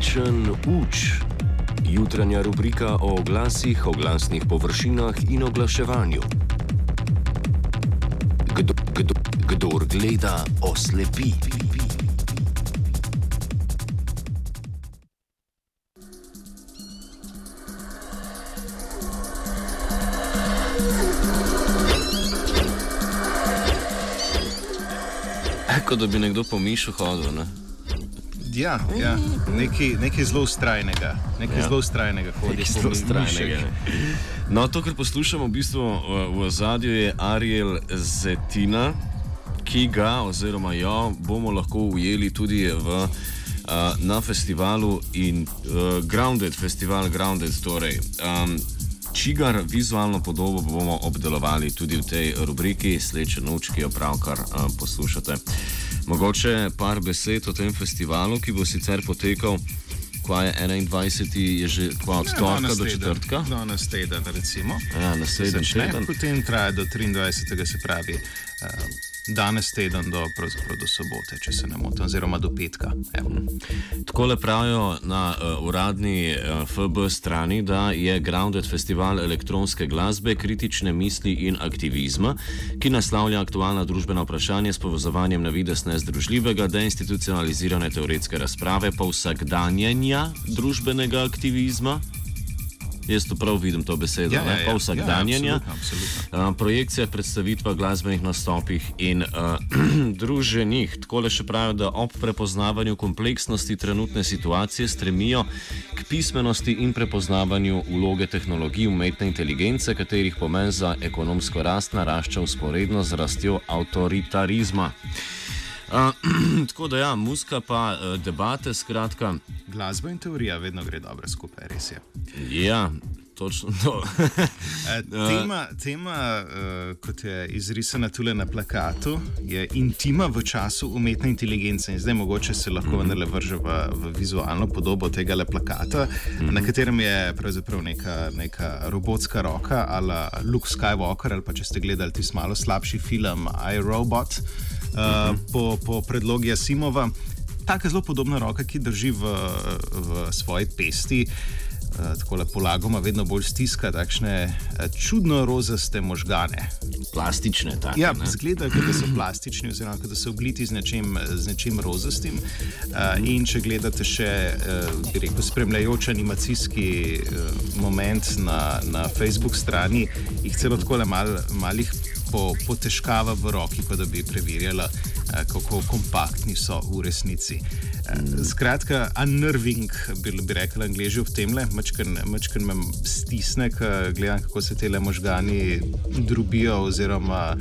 Uličen uč. Jutranja rubrika o oglasih, oglasnih površinah in oglaševanju. Kdor gleda, oslepi. Kot da bi nekdo po mišu hodil, ne? Ja, nekaj zelo vztrajnega. Zelo vztrajnega hodi po miših. No, to, kar poslušamo v bistvu v ozadju, je Ariel Zetina, ki ga oziroma jo bomo lahko ujeli tudi na festivalu in Grounded, festival Grounded, torej. Čigar vizualno podobo bomo obdelovali tudi v tej rubriki Slečen uč, ki jo pravkar poslušate. Mogoče par besed o tem festivalu, ki bo sicer potekal, kva je 21. je že od torka do četrtka. No, nas teden, recimo. Ja, naslednji teden. Potem traja do 23. se pravi danes teden do sobote, če se ne motim, oziroma do petka. Takole pravijo na uradni FB strani, da je Grounded festival elektronske glasbe, kritične misli in aktivizma, ki naslavlja aktualna družbena vprašanja s povezovanjem na videz nezdružljivega, deinstitucionalizirane teoretske razprave, pa vsakdanjenja družbenega aktivizma. Jaz to prav vidim, to besedo, pa vsakdanjenja. Absolutno. Projekcija, predstavitva, glasbenih nastopih in druženjih. Takole še pravijo, da ob prepoznavanju kompleksnosti trenutne situacije stremijo k pismenosti in prepoznavanju vloge tehnologij umetne inteligence, katerih pomen za ekonomsko rast narašča vzporedno z rastjo avtoritarizma. Tako da ja, muzika pa debate, skratka. Glasba in teorija vedno gre dobro skupaj, res je. Ja, točno to. Tema, kot je izrisana tule na plakatu, je intima v času umetne inteligence. In zdaj mogoče se lahko vendarle vrže v vizualno podobo tegale plakata, na katerem je pravzaprav neka robotska roka, ala Luke Skywalker, ali pa če ste gledali tisti malo slabši film I, Robot, po predlogi Asimova. Taka zelo podobna roka, ki drži v svoji pesti, takole polagoma vedno bolj stiska takšne čudno rozaste možgane. Plastične, tako. Ja, zgledajo, da so plastični oziroma da so obliti z nečim rozastim. In če gledate še, bi rekel, spremljajoč animacijski moment na Facebook strani, jih celo takole malih potežkava v roki, kot da bi preverjala, kako kompaktni so v resnici. Skratka, unnerving, bi rekel Angleži v temle, mačken me stisne, gledam, kako se tele možgani drubijo oziroma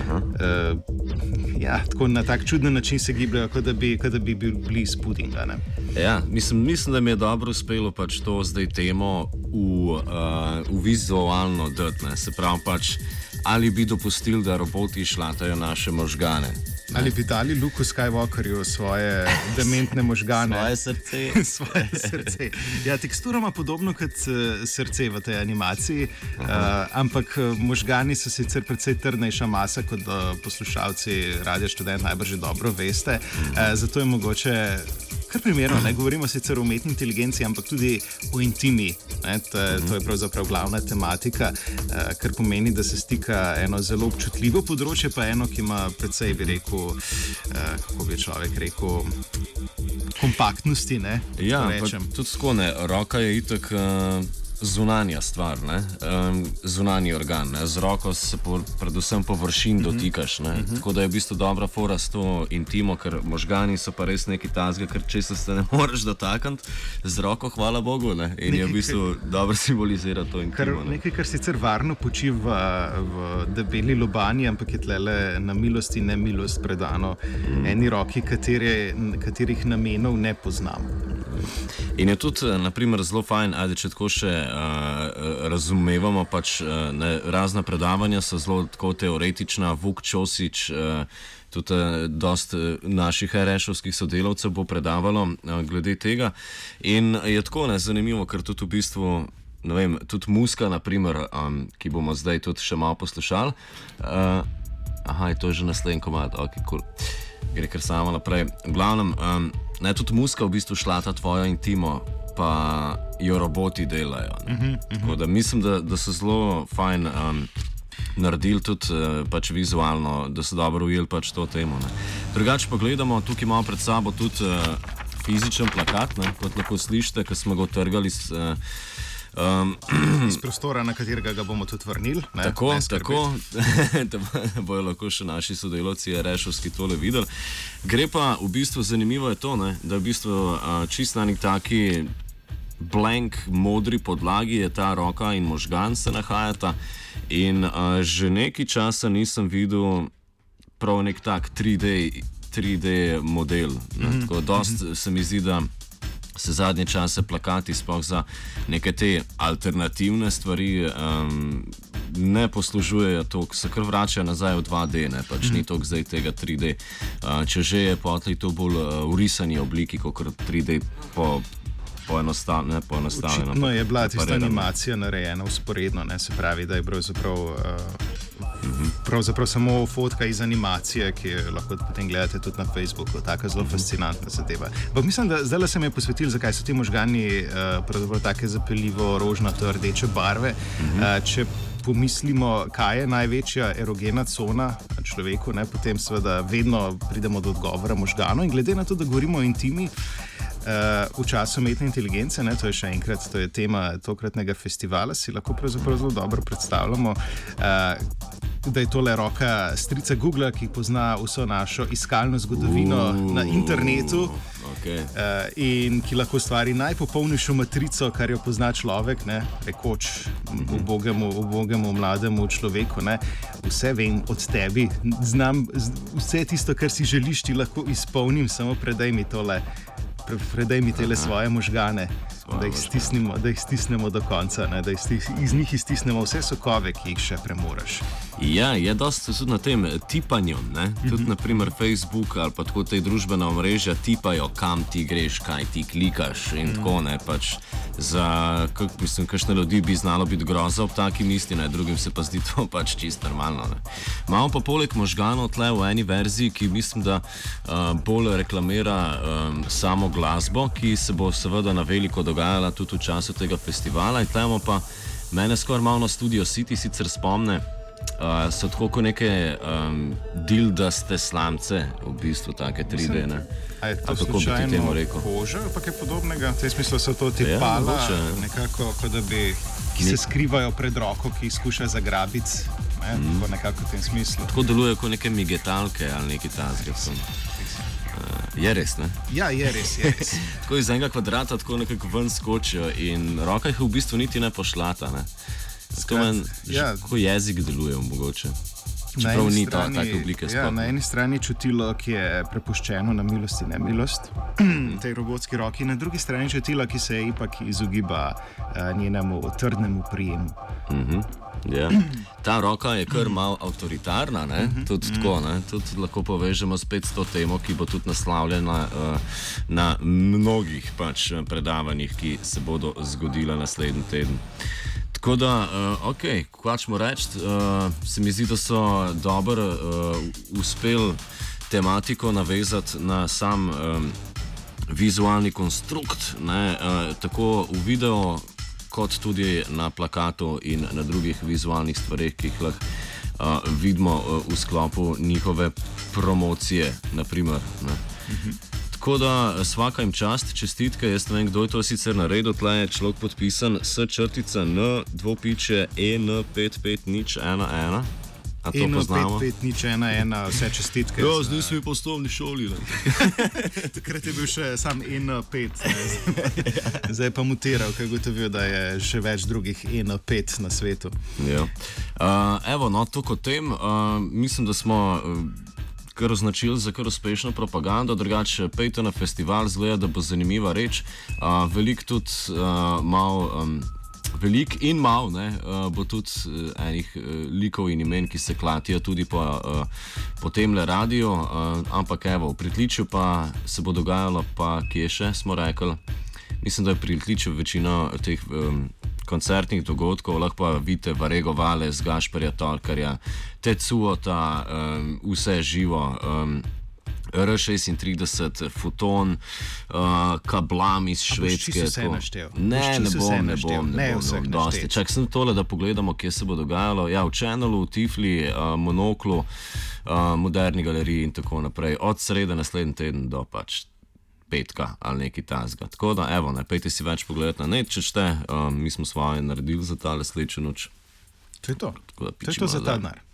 tako na tak čuden način se gibljajo, kot da bi bili iz pudinga. Ja, mislim, da mi je dobro uspelo pač to zdaj temo v vizualno dati, se pravi pač, ali bi dopustili, da roboti šlatajo naše možgane. Ali bi dali Luku Skywalkerju svoje dementne možgane? Svoje srce. Ja, tekstura ima podobno kot srce v tej animaciji, ampak možgani so sicer precej trdnejša masa, kot poslušalci Radia Študent najbrž že dobro veste. Zato je mogoče kar primerno, ne govorimo sicer o umetni inteligenci, ampak tudi o intimi. To je pravzaprav glavna tematika, kar pomeni, da se stika eno zelo občutljivo področje, pa eno, ki ima precej, bi rekel, kako bi človek rekel, kompaktnosti, ne? Ja, pa tudi tako ne. Roka je itak zunanja stvar, ne? Zunanji organ, ne? Z roko se predvsem površin dotikaš, ne? Tako da je v bistvu dobra fora s to intimo, ker možgani so pa res neki tazga, ker česa se ne moreš dotakniti z roko, hvala Bogu, ne? In je v bistvu dobro simbolizira to intimo. Nekaj, kar sicer varno poči v debeli lobani, ampak je tlele na milost in nemilost predano eni roki, katerih namenov ne poznam. In je tudi, naprimer, zelo fajn, če tako še razumevamo, pač razna predavanja so zelo tako teoretična, Vuk Čosić, tudi dosti naših RŠ-ovskih sodelavcev bo predavalo glede tega. In je tako zanimivo, ker tudi v bistvu, ne vem, tudi muzika, naprimer, ki bomo zdaj tudi še malo poslušali. Je to že naslednji komad, ok, cool. gre kar samo naprej. V glavnem, ne, tudi muska v bistvu šla ta tvoja intimo, pa jo roboti delajo. Tako da mislim, da so zelo fajn naredili tudi pač vizualno, da so dobro ujeli pač to temo. Ne. Drugače pa gledamo, tukaj imamo pred sabo tudi fizičen plakat, ne, kot lahko slišite, ki smo ga utrgali iz prostora, na katerega ga bomo tudi vrnili. Tako, da bojo lahko še naši sodelavci rešovski tole videli. Gre pa v bistvu, zanimivo je to, ne, da v bistvu čisto na nek taki blank modri podlagi je ta roka in možgan se nahajata in že nekaj časa nisem videl prav nek tak 3D model. Tako dost se mi zdi, da se zadnje čase plakati sploh za neke te alternativne stvari ne poslužujejo toliko, se kar vračajo nazaj v 2D, ne, pač ni toliko zdaj tega 3D. Če že je potli to bolj v risani obliki, kot 3D poenostavljeno. Očitno je bila tista animacija narejena usporedno, ne, se pravi, da je pravzaprav samo fotka iz animacije, ki jo lahko potem gledate tudi na Facebooku. Taka zelo fascinantna zadeva. Pa mislim, da zdaj se mi je posvetil, zakaj so ti možgani pravzaprav take zapeljivo rožnato rdeče barve. Če pomislimo, kaj je največja erogena cona na človeku, ne, potem seveda vedno pridemo do odgovora možganov in glede na to, da govorimo o intimi, v času umetne inteligence, ne, to je še enkrat, to je tema tokratnega festivala, si lahko pravzaprav zelo dobro predstavljamo, da je tole roka strica Google, ki pozna vso našo iskalno zgodovino na internetu in ki lahko ustvari najpopolnejšo matrico, kar jo pozna človek, ne, rekoč ubogemu mlademu človeku. Ne. Vse vem od tebi, znam vse tisto, kar si želiš, ti lahko izpolnim, samo predaj mi tele svoje možgane, da jih stisnemo do konca, ne, da iz njih iztisnemo vse sokove, ki jih še premoreš. Ja, je dosti tudi na tem tipanju, ne? Tudi naprimer Facebook ali pa tako te družbena omrežja tipajo, kam ti greš, kaj ti klikaš in tako, ne, pač za, mislim, kakšne ljudi bi znalo biti groza ob taki misli, ne, drugim se pa zdi to pač čisto normalno, ne. Imamo pa poleg možganov tle v eni verziji, ki mislim, da bolj reklamira samo glasbo, ki se bo seveda na veliko dogajala tudi v času tega festivala in tle imamo pa mene skoraj malo na Studio City sicer spomne, so tako kot neke dildaste slamce, v bistvu take 3D, ne? A je to slučajno koža, pa kaj podobnega? V tem smislu so to tipala, nekako, kot da bi se skrivajo pred roko, ki jih skuša zagrabiti, ne? Nekako v tem smislu. Tako delujejo kot neke migetalke ali neki tazge. Je res, ne? Ja, je res. Tako iz enega kvadrata tako nekako ven skočijo in roka jih v bistvu niti ne pošlata, ne? Kako jezik deluje mogoče. Čeprav ni ta take oblike sploh. Na eni strani čutilo, ki je prepuščeno na milost in nemilost tej robotski roki, na drugi strani čutilo, ki se ipak izogiba njenemu trdnemu prijemu. Ja. Ta roka je kar malo avtoritarna, ne? Tudi tako, ne? Tudi lahko povežemo spet s to temo, ki bo tudi naslavljena na mnogih pač predavanjih, ki se bodo zgodila naslednji teden. Tako da, kaj ćemo reči, se mi zdi, da so dobro uspeli tematiko navezati na sam vizualni konstrukt, ne, tako v videu, kot tudi na plakatu in na drugih vizualnih stvareh, ki jih lahko vidimo v sklopu njihove promocije, naprimer. Ne. Tako da svaka jim čast, čestitke, jaz ne vem, kdo je to sicer naredil, tle je človek podpisan S**N2.N55011. A to poznamo? N55011, vse čestitke. Ja, zdaj smo v poslovni šoli. Takrat je bil še sam N5, zdaj pa mutiral, kaj gotovijo, da je še več drugih N5 na svetu. Ja. Evo, no, to kot tem, mislim, da smo kar označili za kar uspešno propagando, drugače pejte na festival, zgleda, da bo zanimiva reč. Veliko tudi velik in mal, ne, bo tudi enih likov in imen, ki se klatijo tudi po temle radio, ampak evo, v Pritličju pa se bo dogajalo, pa kje še smo rekli, mislim, da je pri Pritličju večino teh koncertnih dogodkov, lahko pa vidite Varego Vales, Gašperja Tolkarja, Tecuota, vse živo, R36, Futon, Kablam iz Švedske. čisto vse naštel? Ne bom. vseh Dosti. naštet. Čak sem tole, da pogledamo, kje se bo dogajalo. Ja, v Channelu, v Tifli, Monoklu, Moderni galeriji in tako naprej. Od srede naslednji teden do pač petka ali nekaj tasga. Tako da, evo, ne pejte si več pogledati na net, če šte. Mi smo svoje naredili za tale slečo noč. To je to. Tako da To je to za pičimo ta nazaj. denar.